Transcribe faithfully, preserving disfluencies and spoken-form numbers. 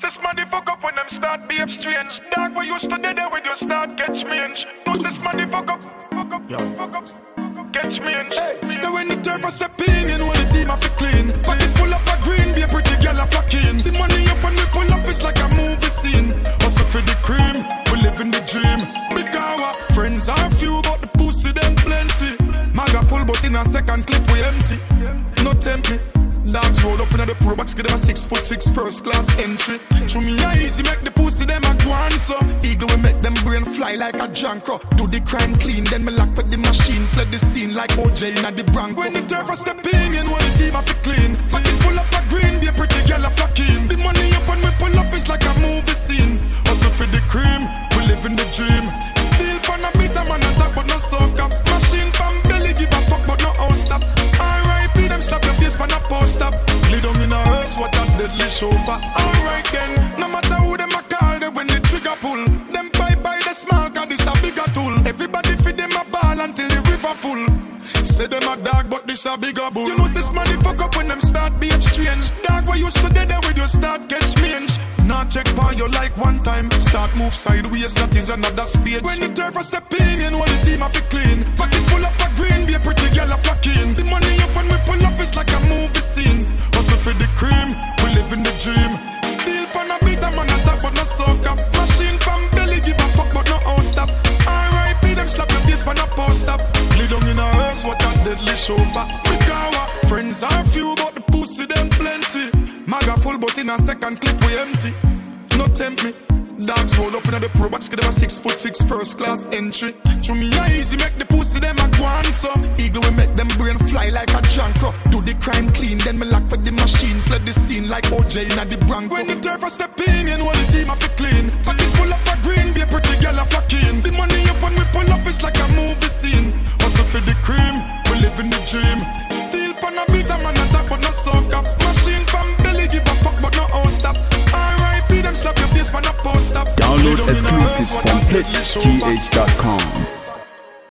this money fuck up when them start behave strange. Dog, we used to do there with you start catch me inch. No, this money fuck up, fuck up, yeah. fuck up, catch me inch. Hey, so when the turf a step in, you know the team have to clean. Body full up a green, be a pretty girl a flock in. The money up when we pull up is like a movie scene. Also for the cream, we live in the dream. Big our friends are few, but the pussy them plenty. Maga full, but in a second clip we empty. No tempt me. Dogs roll up in the pro box, give them a six foot six first class entry. To me, I easy make the pussy them a go answer. Eagle will make them brain fly like a jankro. Do the crime clean, then me lock with the machine. Fled the scene like O J in the Bronx. When the turf a step in, you know the team have to clean. Pocket full up a green, be a pretty girl a flock in. The money up when we pull up is like a movie scene. Also for the cream, we live in the dream. Still pan a bit, a man attack but no soak up. Machine pan belly, give a fuck but no out stop. R I P them slap your face pan a post up. Lay down in a hearse, what a deadly chauffeur. Alright then, no matter who them a call, they when the trigger pull. Them bye bye the small, cause this a bigger tool. Everybody feed them a ball until the river full. Say them a dog, but this a bigger bull. You know this money fuck up when them start behave strange. Dog, we used to do there with you start catch mange. Not check by you like one time. Start move sideways, that is another stage. When the turf a step in, you know the team have to clean. Pocket full up a green, be a pretty girl a flock in. The money up when we pull up is like a movie scene. Also for the cream, we live in the dream. Still pan a beat, a man attack but no soak up. Machine pan belly, give a fuck but no out stop. R I P them slap your face pan a post up. Lay down in a hearse, what a deadly chauffeur. Because our friends are few, but the pussy them plenty. Maga full, but in a second clip we empty. No tempt me. Dogs roll up in the pro box, give them a six foot six first class entry. To me, I easy make the pussy them a go answer. Eagle will make them brain fly like a jankro. Do the crime clean, then me lock with the machine. Fled the scene like O J in the Bronx. When the turf a step in, you know the team have to clean. Pocket full up a green, be a pretty girl a flock in. The money up when we pull up is like a movie scene. Also for the cream, we live in the dream. Still pan a beat, a man attack but no soak up. Machine pan belly, give a fuck but no out stop. R I P them slap your face pan a post up. Download exclusives from hits g h dot com.